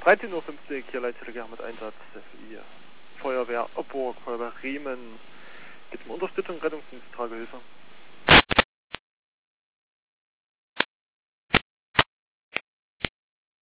13:50 Uhr, hier Leitstelle mit Einsatz FI. Feuerwehr Opburg, Feuerwehr Riemen. Geht um Unterstützung, Rettungsdienst, Tragehilfe.